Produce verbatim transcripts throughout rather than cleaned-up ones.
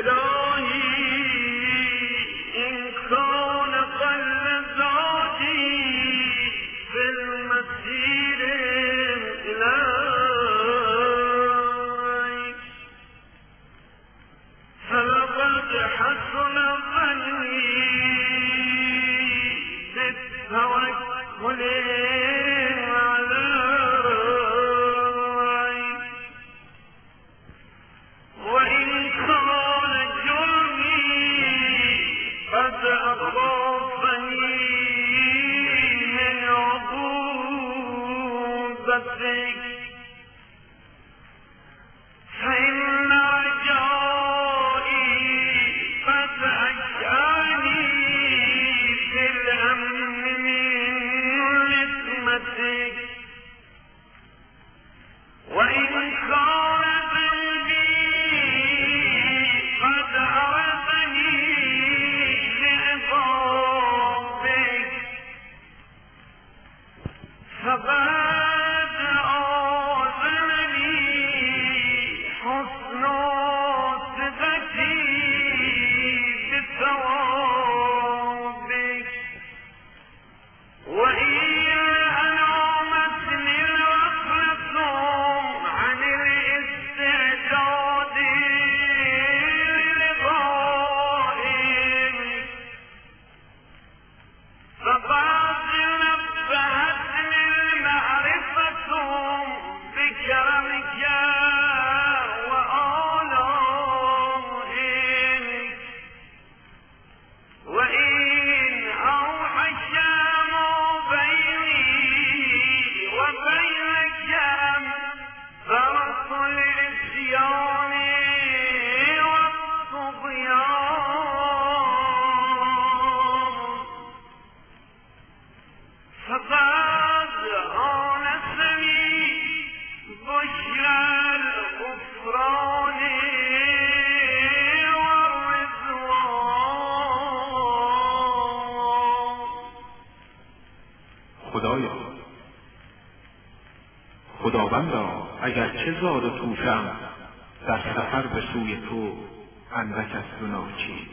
خداوندا اگر چه زاد و توشم در سفر به سوی تو اندک است و ناچیز،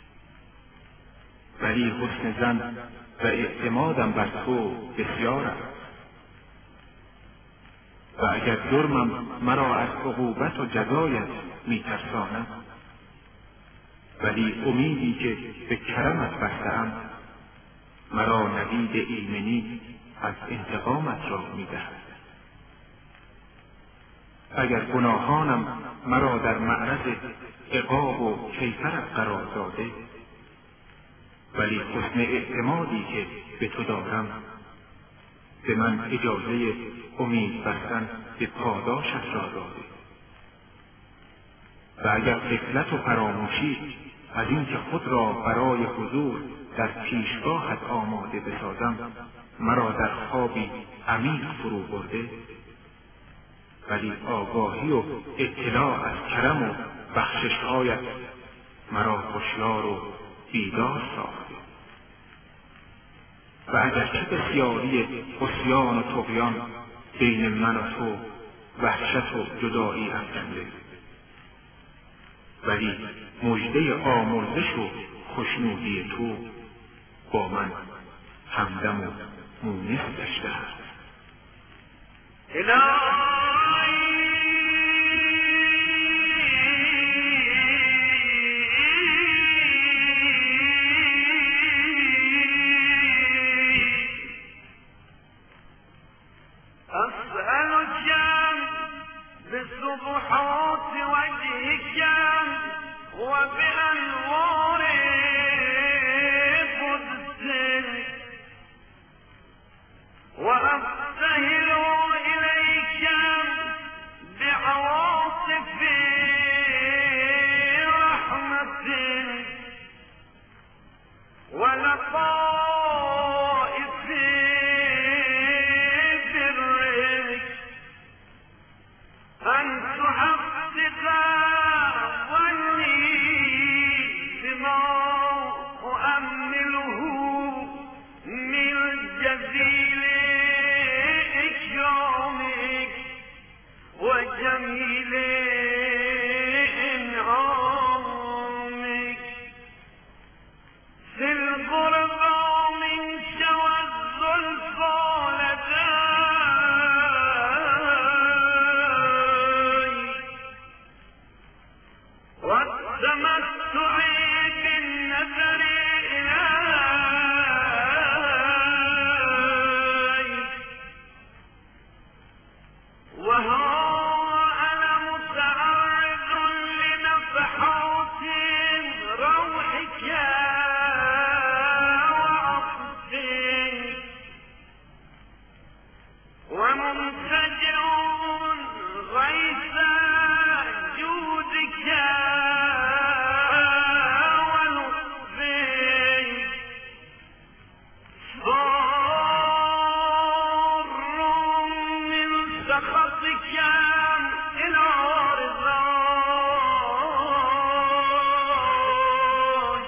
ولی حسن زن و اعتمادم بر تو بسیار است. و اگر جرمم مرا از عقوبت و جزایت میترساند، ولی امیدی که به کرمت بسته‌ام مرا نوید ایمنی از انتقامت را میدهد. اگر گناهانم مرا در معرض عقاب و کیفرت قرار داده، ولی حسن اعتمادی که به تو دارم به من اجازه امید بستن به پاداشت را داده. و اگر غفلت و فراموشی از این که خود را برای حضور در پیشگاهت آماده بسازم مرا در خوابی عمیق فرو برده، ولی آگاهی و اطلاع از کرم و بخشش‌هایت مرا هوشیار و بیدار ساخته. و اگرچه بسیاری عصیان و طغیان بین من و تو وحشت و جدایی افکنده، ولی مژده آمرزش و خوشنودی تو با من همدم و مونس گشته است. بسبحات وجهك وبأنوار قدسك وأبتهل إليك والتمتع بالنظر إليك وها أنا متعرض لنفحات روحك وعطفك ومنتجع غيث جودك ولطفك ضار من سخطك إلى رضاك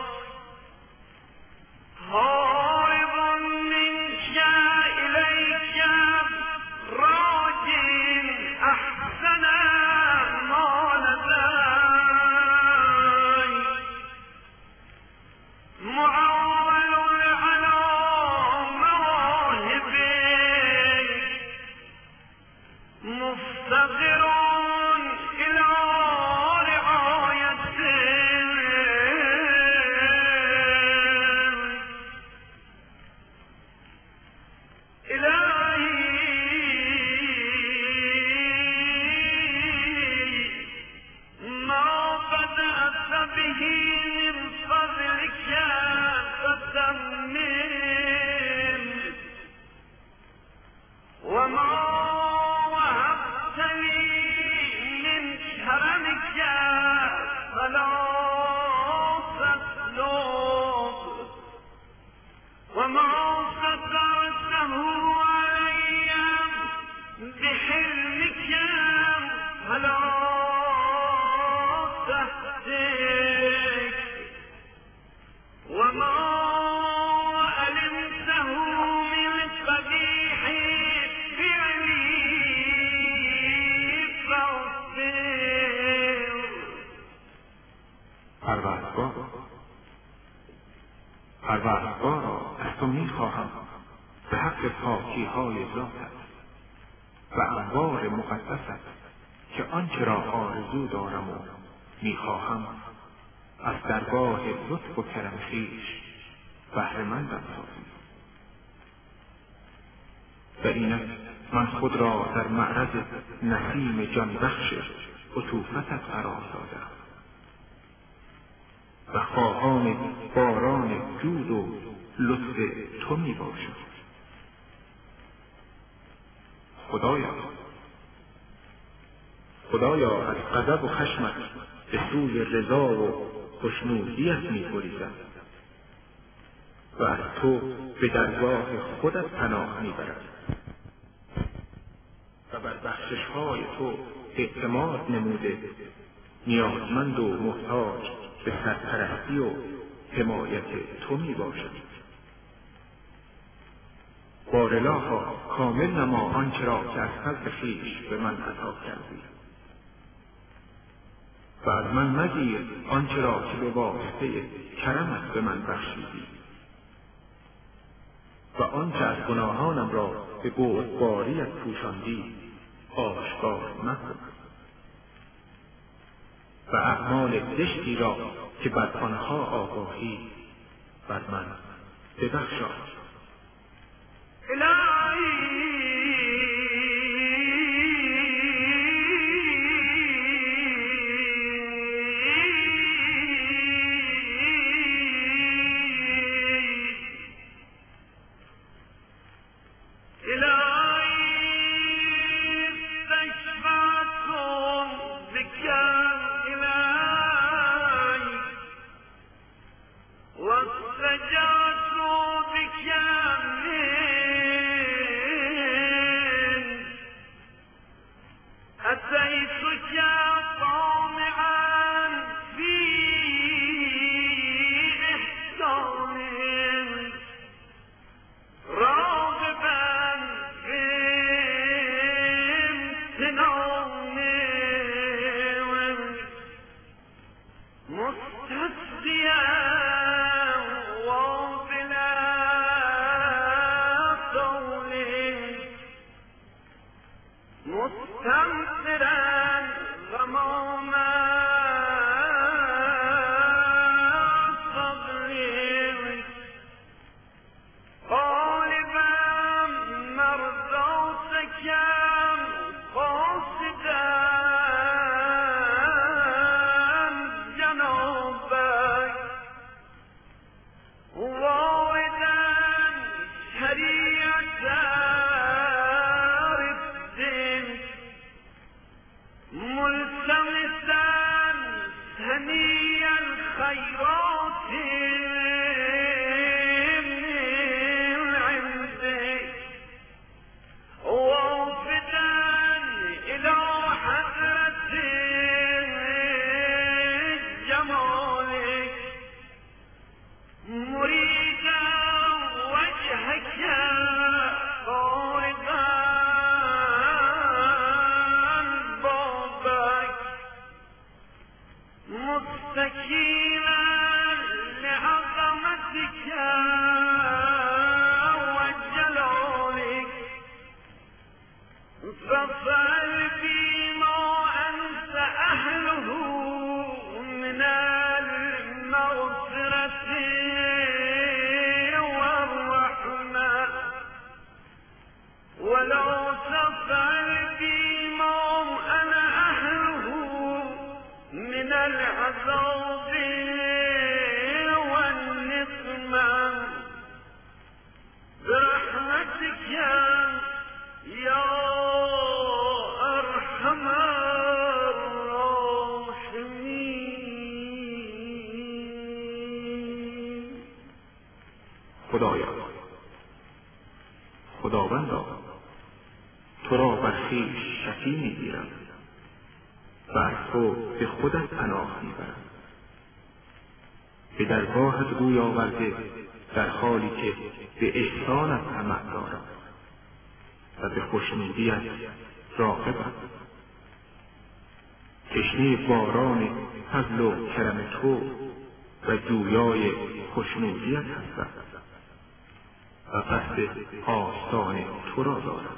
هارب منك إليك راج أحسن ما لديك معول على مواهبك مفتقر إلى رعايتك إلهي ما بدأت به من فضلك فتمم وما وهبتني من كرمك فلا تسلب وما سترته علي بحلمك فلا تهتك وما علمته من قبيح فعلي فاغفر پروردگار پروردگار را از تو میخواهم به حق پاکی های ذاتت و انوار مقدست که آنچه را آرزو دارم و میخواهم از درگاه لطف و کرم خویش بهره‌مندم سازی و اینک من خود را در معرض نسیم جانبخش عطوفتت قرار دادم و خواهان باران جود و لطف تو می باشم. خدایا خدایا از غضب و خشمت به سوی رضا و خوشنودیت می گریزم و از تو به درگاه خودت پناه می برم و بر بخشش‌های تو اعتماد نموده نیازمند و محتاج به سرپرستی و حمایت تو می باشم. بارالها کامل نما آنچه را که از فضل خویش به من عطا کردی و از من مگیر آنچه را که به واسطه کرمت به من بخشیدی و آنچه از گناهانم را به بردباریت پوشاندی آشکار مکن و اعمال زشتی را که بر آنها آگاهی بر من ببخشا. مستمطرا غماما بدی الخیرات من عندك وافدا الى حضرت جمالك مريدا وجهك طارقا بابك مستكينا لعظمتك وجلالك فافعل بما انت اهله من المغفرة والرحمة ولا تفعل بما انا اهله من العذاب والنقمة برحمتك يا ارحم الراحمين. خدایا، خداوندا، تو را بر خویش شفیع می‌گیرم و از تو به خودت پناه میبرم. به درگاهت روی آورده در حالی که به احسانت طمع دارم و به خوشنودیت راغبم. تشنه باران فضل و کرم تو و جویای خوشنودیت هستم و قصد آستان تو را دارم.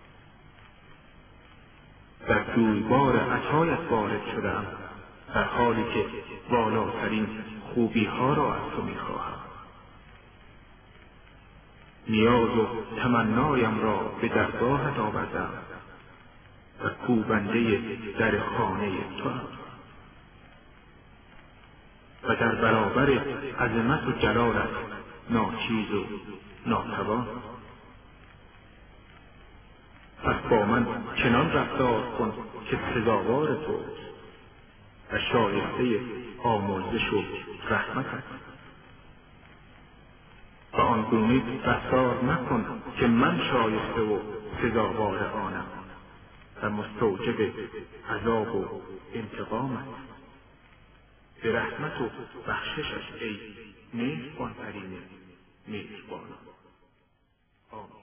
در جویبار عطایت وارد شدم در حالی که بالاترین خوبی ها را از تو می خواهم. نیاز و تمنایم را به درگاهت آوردم و کوبنده در خانه تو و در برابر عظمت و جلالت ناچیز و ناتوان. پس با من چنان رفتار کن که سزاوار توست و شایسته آمرزش و رحمت است و آنگونه رفتار مکن که من شایسته و سزاوار آنم و مستوجب عذاب و انتقام است. به رحمت و بخششش ای مهربان‌ترین مهربانان. آمین.